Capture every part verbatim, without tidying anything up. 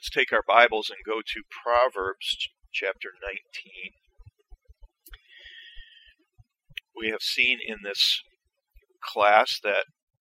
let's take our Bibles and go to Proverbs chapter nineteen. We have seen in this class that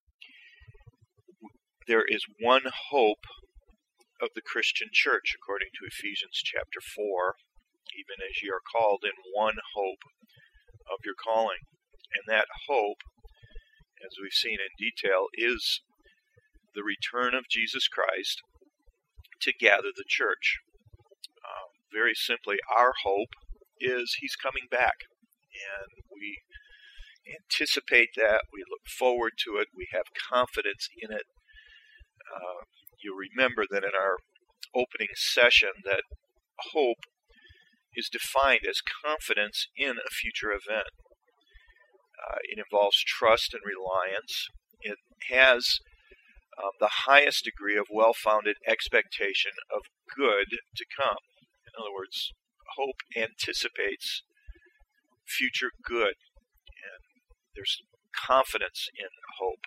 there is one hope of the Christian church, according to Ephesians chapter four, even as ye are called in one hope of your calling. And that hope, as we've seen in detail, is the return of Jesus Christ to gather the church. Uh, very simply, our hope is He's coming back. And we anticipate that. We look forward to it. We have confidence in it. Uh, you remember that in our opening session that hope is defined as confidence in a future event. Uh, it involves trust and reliance. It has um, the highest degree of well-founded expectation of good to come. In other words, hope anticipates future good, and there's confidence in hope.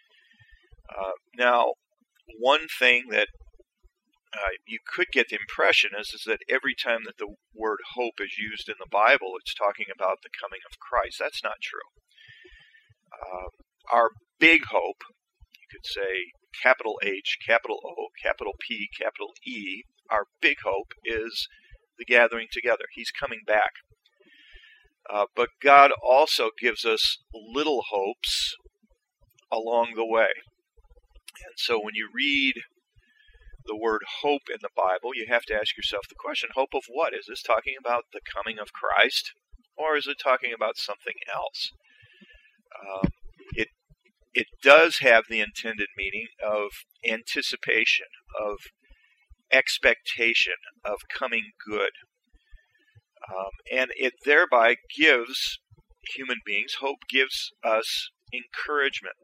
Uh, now, one thing that uh, you could get the impression is, is that every time that the word hope is used in the Bible, it's talking about the coming of Christ. That's not true. Uh, our big hope, you could say capital H, capital O, capital P, capital E, our big hope is the gathering together. He's coming back. Uh, but God also gives us little hopes along the way. And so when you read the word hope in the Bible, you have to ask yourself the question, hope of what? Is this talking about the coming of Christ, or is it talking about something else? Um, it it does have the intended meaning of anticipation, of expectation, of coming good. Um, and it thereby gives human beings, hope gives us encouragement.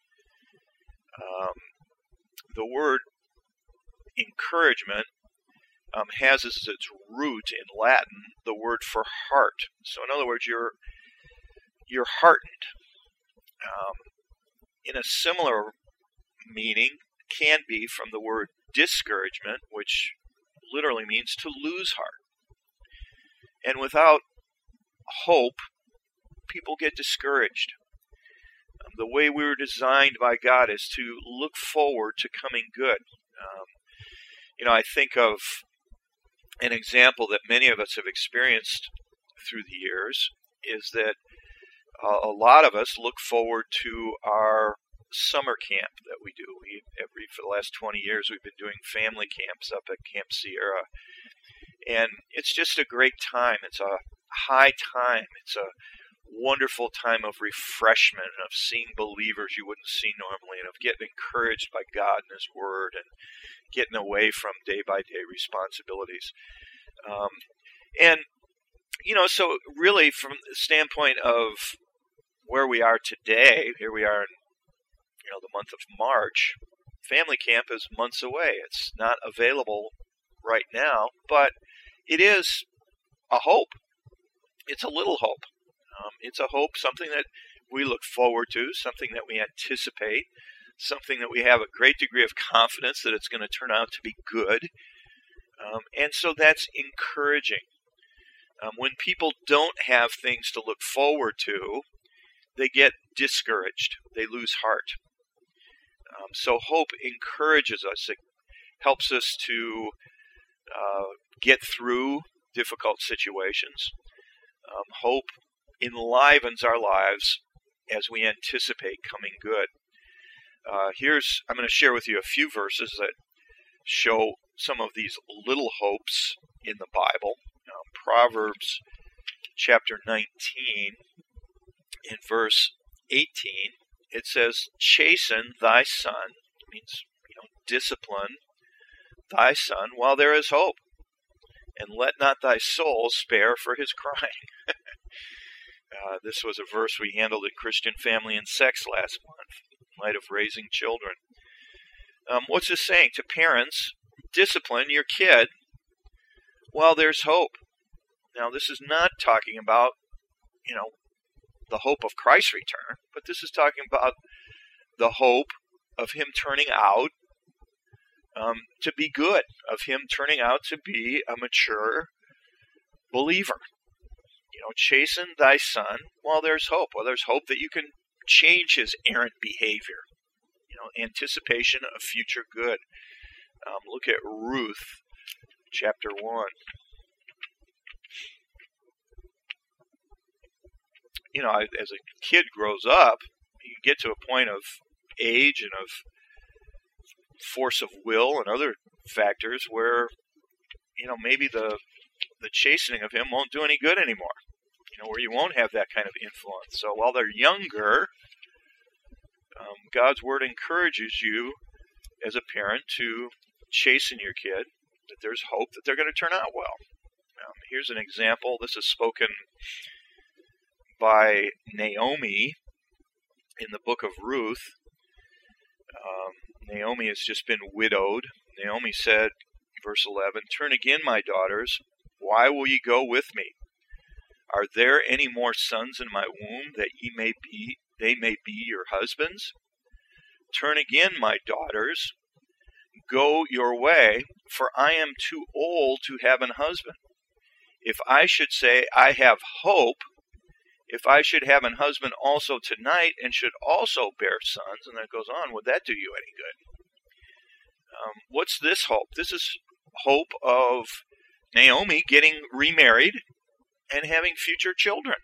Um, the word encouragement um, has as its root in Latin the word for heart. So in other words, you're, you're heartened. Um, in a similar meaning can be from the word discouragement, which literally means to lose heart. And without hope, people get discouraged. Um, the way we were designed by God is to look forward to coming good. Um, you know, I think of an example that many of us have experienced through the years is that uh, a lot of us look forward to our summer camp that we do. We every for the last twenty years we've been doing family camps up at Camp Sierra. And it's just a great time. It's a high time. It's a wonderful time of refreshment and of seeing believers you wouldn't see normally and of getting encouraged by God and His Word and getting away from day-by-day responsibilities. Um, and, you know, so really from the standpoint of where we are today, here we are in, you know, the month of March, family camp is months away. It's not available right now, but it is a hope. It's a little hope. Um, it's a hope, something that we look forward to, something that we anticipate, something that we have a great degree of confidence that it's going to turn out to be good. Um, and so that's encouraging. Um, when people don't have things to look forward to, they get discouraged. They lose heart. Um, so hope encourages us. It helps us to uh, get through difficult situations. Um, hope enlivens our lives as we anticipate coming good. Uh, here's I'm going to share with you a few verses that show some of these little hopes in the Bible. Um, Proverbs chapter nineteen, in verse eighteen, it says, "Chasten thy son," it means, you know, discipline thy son while there is hope, and let not thy soul spare for his crying. uh, this was a verse we handled in Christian Family and Sex last month, in light of raising children. Um, what's this saying? To parents, discipline your kid while there's hope. Now, this is not talking about, you know, the hope of Christ's return, but this is talking about the hope of Him turning out um, to be good, of him turning out to be a mature believer. You know, chasten thy son while there's hope. Well, there's hope that you can change his errant behavior. You know, anticipation of future good. Um, look at Ruth, chapter one. You know, as a kid grows up, you get to a point of age and of force of will and other factors where, you know, maybe the the chastening of him won't do any good anymore. You know, where you won't have that kind of influence. So while they're younger, um, God's Word encourages you as a parent to chasten your kid, that there's hope that they're going to turn out well. Um, here's an example. This is spoken by Naomi in the book of Ruth. Um, Naomi has just been widowed. Naomi said, verse eleven, "Turn again, my daughters. Why will ye go with me? Are there any more sons in my womb, that ye may be, they may be your husbands? Turn again, my daughters. Go your way, for I am too old to have an husband. If I should say, I have hope, if I should have an husband also tonight, and should also bear sons," and then it goes on, would that do you any good? Um, what's this hope? This is hope of Naomi getting remarried and having future children.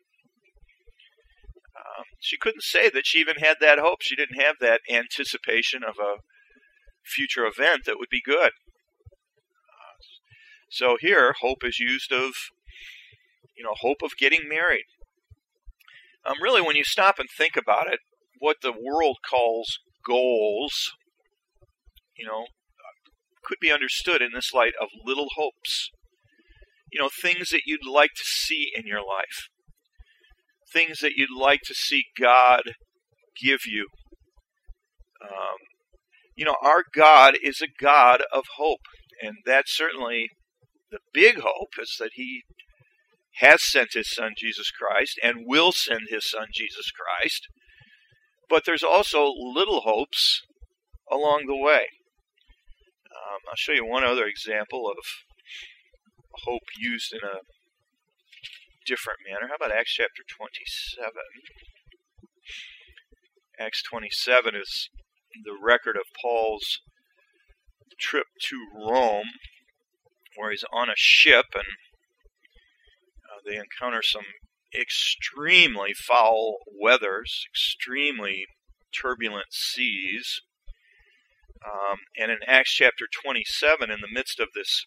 Um, she couldn't say that she even had that hope. She didn't have that anticipation of a future event that would be good. Uh, so here, hope is used of, you know, hope of getting married. Um, really, when you stop and think about it, what the world calls goals, you know, could be understood in this light of little hopes. You know, things that you'd like to see in your life. Things that you'd like to see God give you. Um, you know, our God is a God of hope. And that's certainly the big hope, is that He has sent His Son, Jesus Christ, and will send His Son, Jesus Christ. But there's also little hopes along the way. Um, I'll show you one other example of hope used in a different manner. How about Acts chapter twenty-seven? Acts twenty-seven is the record of Paul's trip to Rome, where he's on a ship and uh, they encounter some extremely foul weathers, extremely turbulent seas. Um, and in Acts chapter twenty-seven, in the midst of this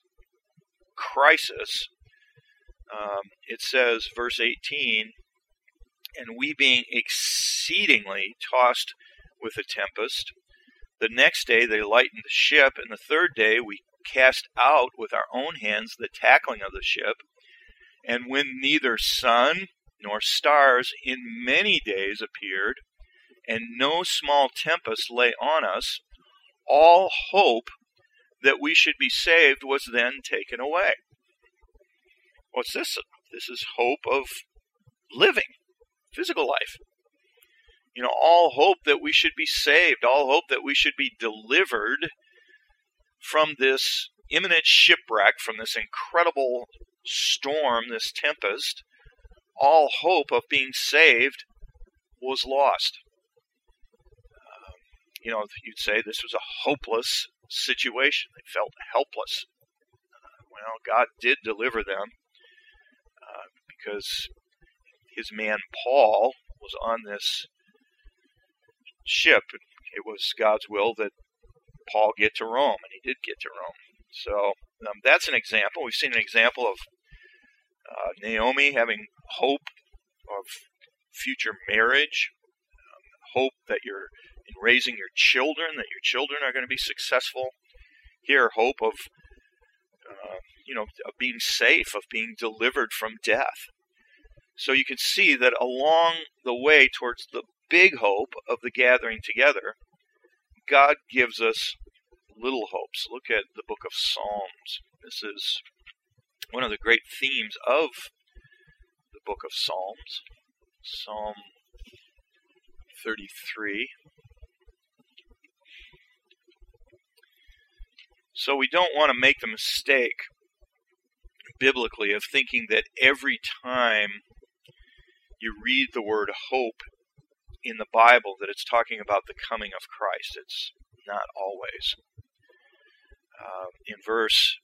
crisis, um, it says, verse eighteen, "And we being exceedingly tossed with a tempest, the next day they lightened the ship, and the third day we cast out with our own hands the tackling of the ship, and when neither sun nor stars in many days appeared, and no small tempest lay on us, all hope that we should be saved was then taken away." What's this? This is hope of living, physical life. You know, all hope that we should be saved, all hope that we should be delivered from this imminent shipwreck, from this incredible storm, this tempest, all hope of being saved was lost. Um, you know, you'd say this was a hopeless situation. They felt helpless. Uh, well, God did deliver them uh, because His man Paul was on this ship. It was God's will that Paul get to Rome, and he did get to Rome. So um, that's an example. We've seen an example of uh, Naomi having hope of future marriage, um, hope that you're in raising your children, that your children are going to be successful. Here, hope of uh, you know of being safe, of being delivered from death. So you can see that along the way towards the big hope of the gathering together, God gives us little hopes. Look at the book of Psalms. This is one of the great themes of the book of Psalms. Psalm thirty-three. So we don't want to make the mistake, biblically, of thinking that every time you read the word hope in the Bible that it's talking about the coming of Christ. It's not always. Uh, in verse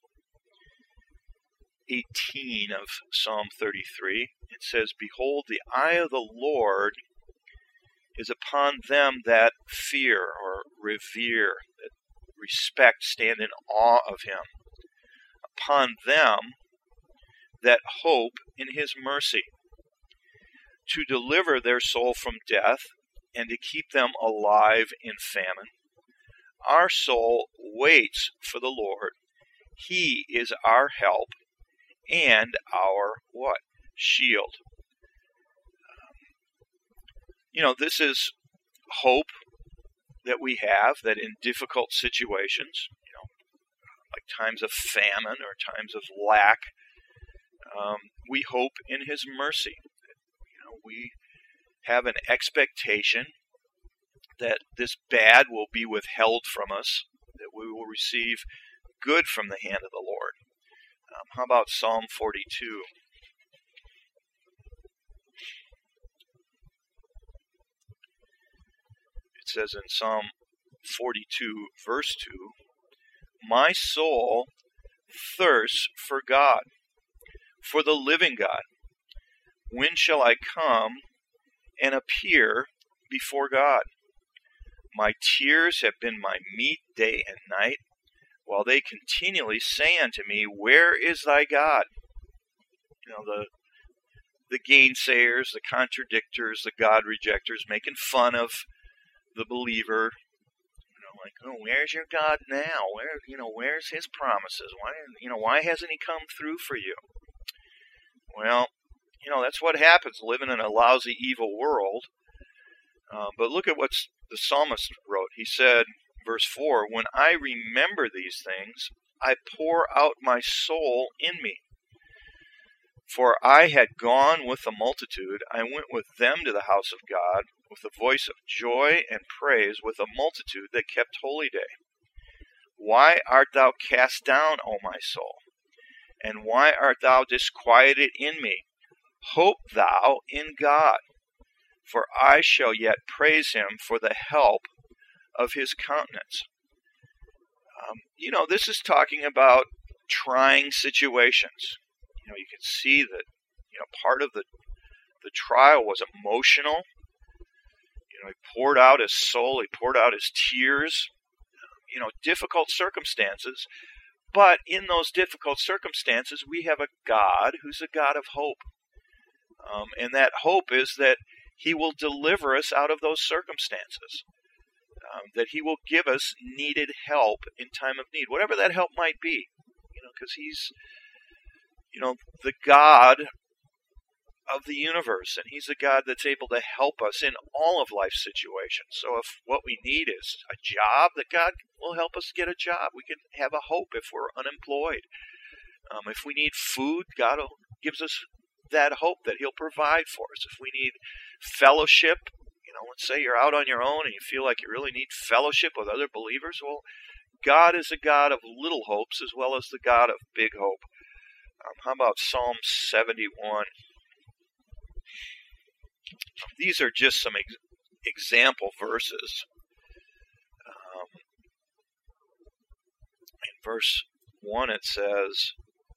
eighteen of Psalm thirty-three, it says, "Behold, the eye of the Lord is upon them that fear," or revere, that respect, stand in awe of him, "upon them that hope in his mercy, to deliver their soul from death, and to keep them alive in famine. Our soul waits for the Lord. He is our help and our what? Shield." Um, you know, this is hope that we have, that in difficult situations, you know, like times of famine or times of lack, um, we hope in his mercy. You know, we have an expectation that this bad will be withheld from us, that we will receive good from the hand of the Lord. Um, how about Psalm forty-two? It says in Psalm forty-two, verse two, "My soul thirsts for God, for the living God. When shall I come and appear before God? My tears have been my meat day and night, while they continually say unto me, Where is thy God?" You know, the the gainsayers, the contradictors, the God rejectors, making fun of the believer. You know, like, oh, where's your God now? Where, you know, where's his promises? Why, you know, why hasn't he come through for you? Well, you know, that's what happens living in a lousy, evil world. Uh, but look at what the psalmist wrote. He said, verse four, "When I remember these things, I pour out my soul in me. For I had gone with the multitude, I went with them to the house of God, with a voice of joy and praise, with a multitude that kept holy day. Why art thou cast down, O my soul? And why art thou disquieted in me? Hope thou in God, for I shall yet praise him for the help of his countenance." Um, you know, this is talking about trying situations. You know, you can see that, you know, part of the the trial was emotional. You know, he poured out his soul, he poured out his tears, you know, difficult circumstances. But in those difficult circumstances, we have a God who's a God of hope. Um, and that hope is that he will deliver us out of those circumstances. Um, that he will give us needed help in time of need, whatever that help might be. You know, because he's, you know, the God of the universe, and he's a God that's able to help us in all of life's situations. So if what we need is a job, that God will help us get a job. We can have a hope if we're unemployed. Um, if we need food, God will, gives us that hope that he'll provide for us. If we need fellowship, you know, let's say you're out on your own and you feel like you really need fellowship with other believers, well, God is a God of little hopes as well as the God of big hope. Um, how about Psalm seventy-one? These are just some ex- example verses. Um, in verse one it says,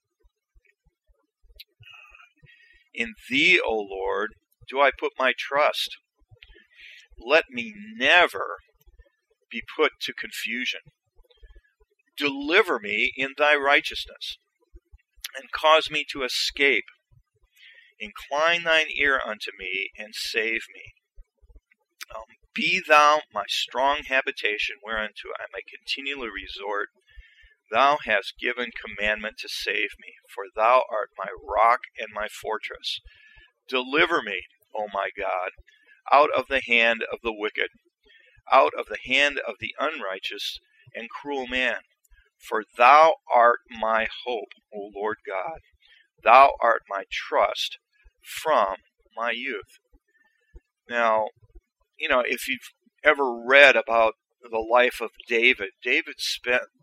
"In thee, O Lord, do I put my trust. Let me never be put to confusion. Deliver me in thy righteousness, and cause me to escape. Incline thine ear unto me, and save me. Um, be thou my strong habitation, whereunto I may continually resort. Thou hast given commandment to save me, for thou art my rock and my fortress. Deliver me, O my God, out of the hand of the wicked, out of the hand of the unrighteous and cruel man. For thou art my hope, O Lord God. Thou art my trust from my youth." Now, you know, if you've ever read about the life of David, David spent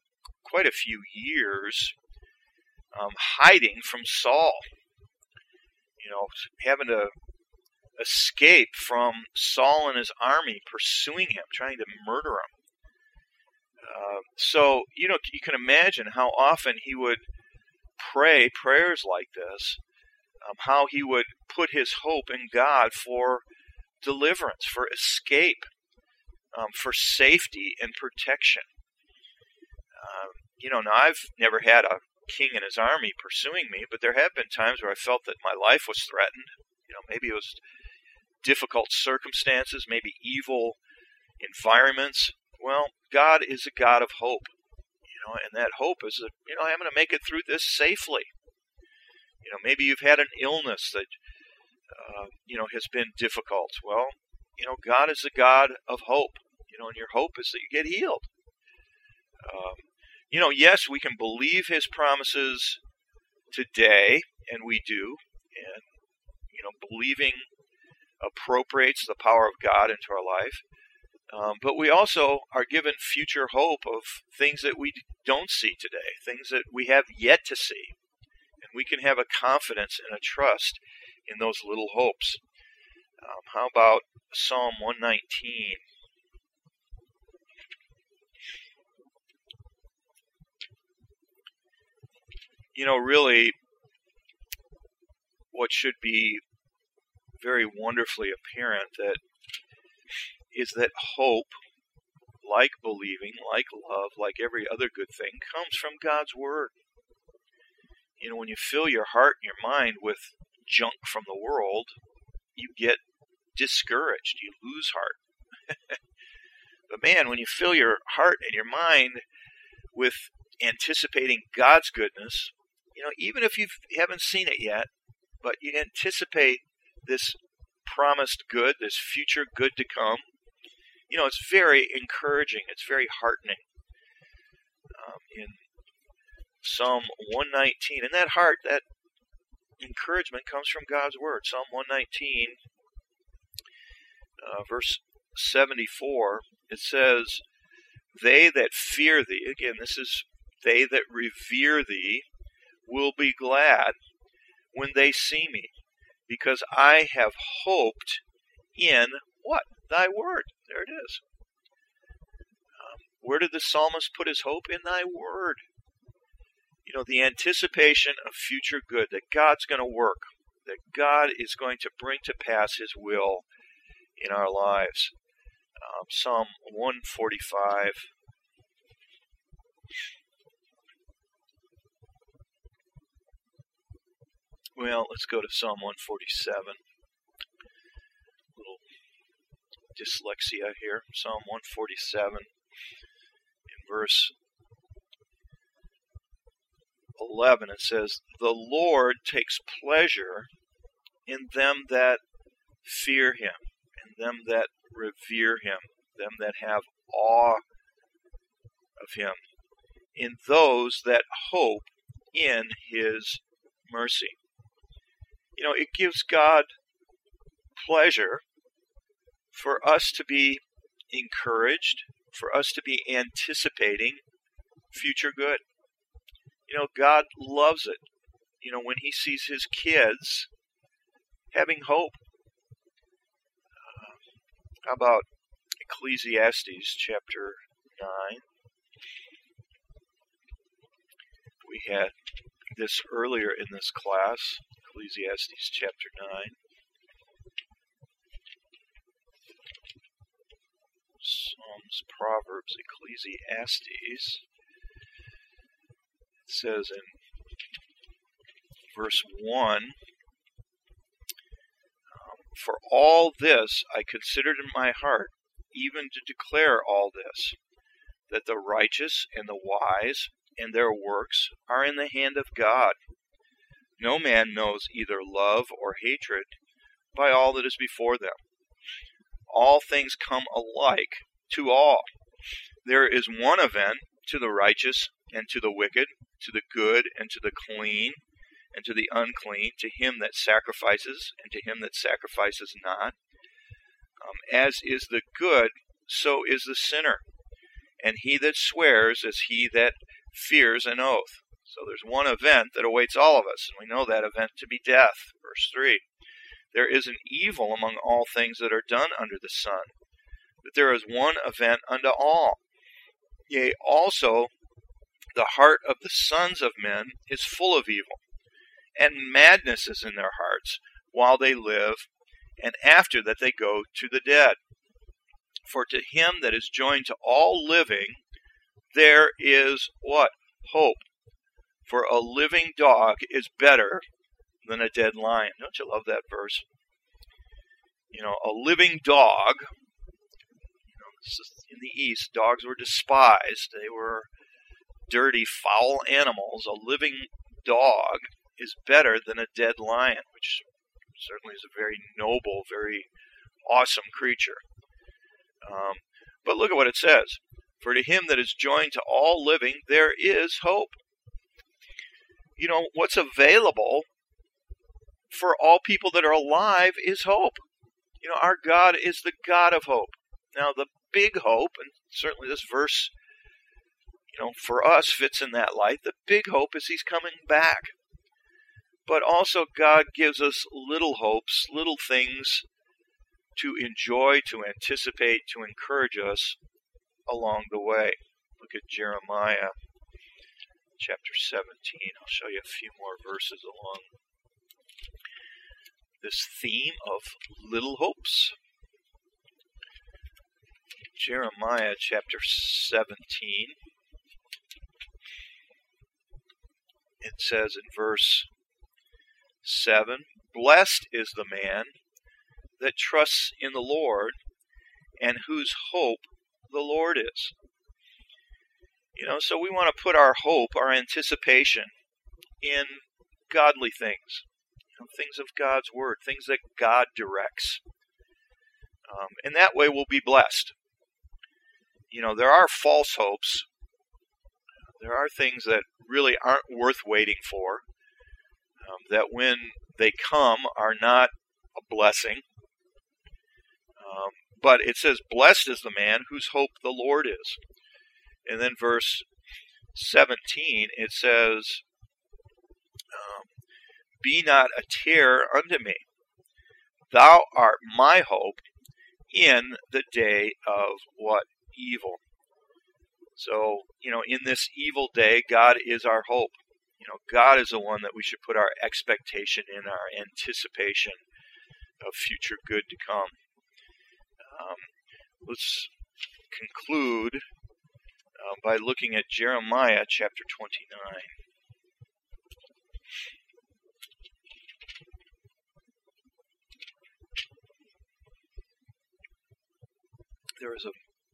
quite a few years um, hiding from Saul. You know, having to escape from Saul and his army pursuing him, trying to murder him. Uh, so, you know, you can imagine how often he would pray prayers like this, um, how he would put his hope in God for deliverance, for escape, um, for safety and protection. Um, you know, now I've never had a king and his army pursuing me, but there have been times where I felt that my life was threatened. You know, maybe it was difficult circumstances, maybe evil environments. Well, God is a God of hope, you know, and that hope is that, you know, I'm going to make it through this safely. You know, maybe you've had an illness that, uh, you know, has been difficult. Well, you know, God is a God of hope, you know, and your hope is that you get healed. Um, you know, yes, we can believe His promises today, and we do, and, you know, believing appropriates the power of God into our life. Um, but we also are given future hope of things that we don't see today, things that we have yet to see. And we can have a confidence and a trust in those little hopes. Um, how about Psalm one nineteen? You know, really, what should be very wonderfully apparent that is that hope, like believing, like love, like every other good thing, comes from God's Word. You know, when you fill your heart and your mind with junk from the world, you get discouraged. You lose heart. But man, when you fill your heart and your mind with anticipating God's goodness, you know, even if you've, you haven't seen it yet, but you anticipate this promised good, this future good to come, you know, it's very encouraging. It's very heartening. Um, in Psalm one nineteen, and that heart, that encouragement comes from God's Word. Psalm one nineteen, uh, verse seventy-four, it says, "They that fear Thee," again, this is "they that revere Thee, will be glad when they see me, because I have hoped in" what? "Thy Word." There it is. Um, where did the psalmist put his hope? In Thy Word. You know, the anticipation of future good, that God's going to work, that God is going to bring to pass His will in our lives. Um, Psalm one forty-five. Well, let's go to Psalm one forty-seven. Little dyslexia here. Psalm one forty-seven, in verse eleven, it says, "The Lord takes pleasure in them that fear Him, and them that revere Him, them that have awe of Him, in those that hope in His mercy." You know, it gives God pleasure for us to be encouraged, for us to be anticipating future good. You know, God loves it, you know, when He sees His kids having hope. Uh, how about Ecclesiastes chapter nine? We had this earlier in this class, Ecclesiastes chapter nine. Psalms, Proverbs, Ecclesiastes. It says in verse one, um, "For all this I considered in my heart, even to declare all this, that the righteous and the wise and their works are in the hand of God. No man knows either love or hatred by all that is before them. All things come alike to all. There is one event to the righteous and to the wicked, to the good and to the clean, and to the unclean, to him that sacrifices and to him that sacrifices not. Um, as is the good, so is the sinner. And he that swears is he that fears an oath. So there's one event that awaits all of us, and we know that event to be death. Verse three, there is an evil among all things that are done under the sun, but there is one event unto all. Yea, also the heart of the sons of men is full of evil, and madness is in their hearts while they live, and after that they go to the dead. For to him that is joined to all living, there is what? Hope. For a living dog is better than a dead lion. Don't you love that verse? You know, a living dog, you know, in the East, dogs were despised. They were dirty, foul animals. A living dog is better than a dead lion, which certainly is a very noble, very awesome creature. Um, but look at what it says. For to him that is joined to all living, there is hope. You know, what's available for all people that are alive is hope. You know, our God is the God of hope. Now, the big hope, and certainly this verse, you know, for us fits in that light. The big hope is he's coming back. But also God gives us little hopes, little things to enjoy, to anticipate, to encourage us along the way. Look at Jeremiah chapter seventeen. I'll show you a few more verses along this theme of little hopes. Jeremiah chapter seventeen. It says in verse seven, blessed is the man that trusts in the Lord and whose hope the Lord is. You know, so we want to put our hope, our anticipation in godly things, you know, things of God's Word, things that God directs. Um, and that way we'll be blessed. You know, there are false hopes. There are things that really aren't worth waiting for, um, that when they come are not a blessing. Um, but it says, blessed is the man whose hope the Lord is. And then verse seventeen, it says, um, be not a terror unto me. Thou art my hope in the day of what? Evil. So, you know, in this evil day, God is our hope. You know, God is the one that we should put our expectation in, our anticipation of future good to come. Um, let's conclude uh, by looking at Jeremiah chapter twenty-nine. There was a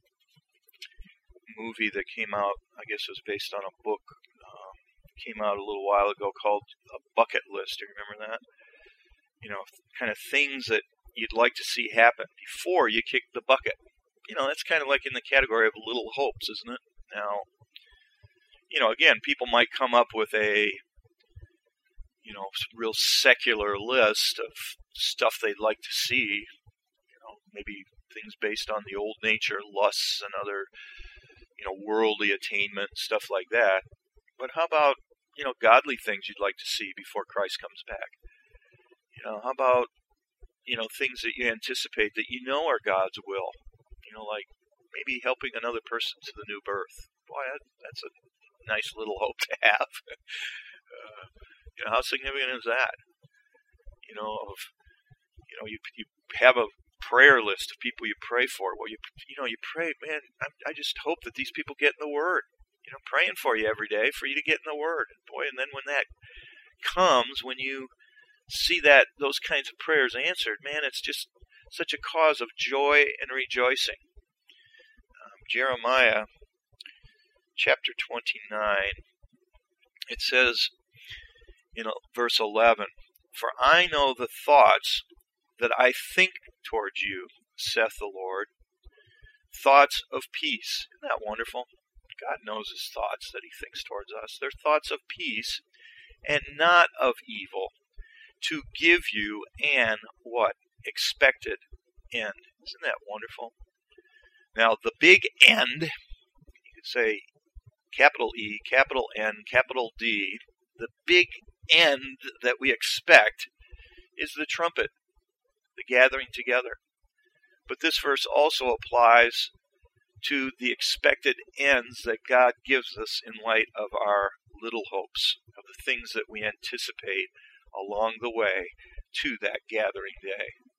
movie that came out, I guess it was based on a book, um, came out a little while ago called A Bucket List. Do you remember that? You know, kind of things that you'd like to see happen before you kick the bucket. You know, that's kind of like in the category of little hopes, isn't it? Now, you know, again, people might come up with a, you know, real secular list of stuff they'd like to see. You know, maybe things based on the old nature, lusts and other, you know, worldly attainment, stuff like that. But how about, you know, godly things you'd like to see before Christ comes back? You know, how about, you know, things that you anticipate that you know are God's will? You know, like maybe helping another person to the new birth. Boy, that, that's a nice little hope to have. uh, you know, how significant is that? You know, of, you know, you you have a prayer list of people you pray for. Well, you you know, you pray, man, I, I just hope that these people get in the Word. You know, praying for you every day for you to get in the Word. Boy, and then when that comes, when you see that those kinds of prayers answered, man, it's just such a cause of joy and rejoicing. Um, Jeremiah chapter twenty-nine, it says in verse eleven, for I know the thoughts that I think towards you, saith the Lord, thoughts of peace. Isn't that wonderful? God knows his thoughts that he thinks towards us. They're thoughts of peace and not of evil, to give you an, what? Expected end. Isn't that wonderful? Now, the big end, you could say, capital E, capital N, capital D, the big end that we expect is the trumpet, the gathering together. But this verse also applies to the expected ends that God gives us in light of our little hopes, of the things that we anticipate along the way to that gathering day.